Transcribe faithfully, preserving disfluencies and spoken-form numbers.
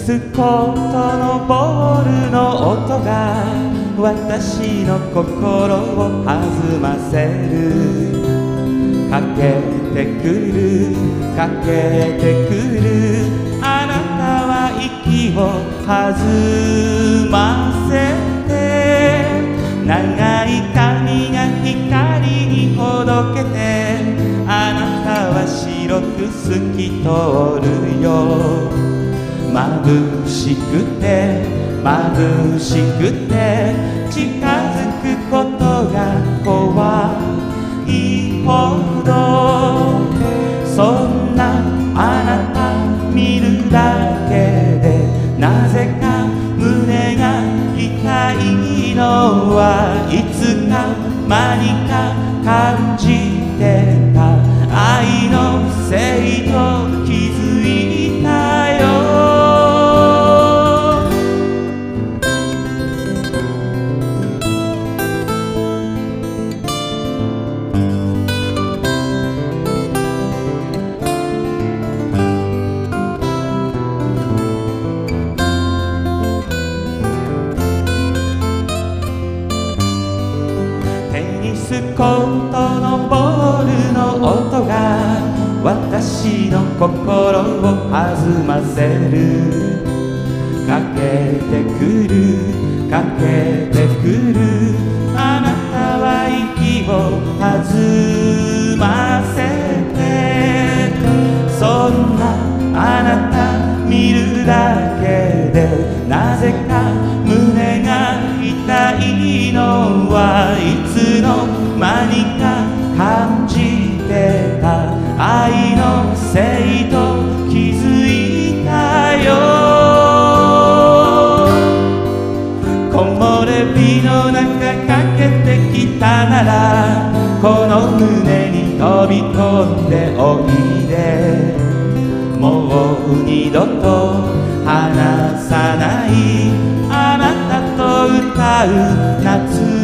すことのボールの音が私の心を弾ませる。かけてくるかけてくる、あなたは息を弾ませて、長い髪が光にほどけて、あなたは白く透き通るよ。眩しくて眩しくて近づくことが怖いほど、そんなあなた見るだけでなぜか胸が痛いのは、いつか間にか感じてた愛のせいと気づいたよ。テニスコートのボールの音が私の心を弾ませる。かけてくるかけてくる、あなたは息を弾ませて、そんなあなた見るだけでなぜか胸が痛いのは、いつの間にか感じてた愛のせいと気づいたよ。木漏れ日の中かけてきたなら、この胸に飛び込んでおいで。もう二度と離さないあなたと歌う夏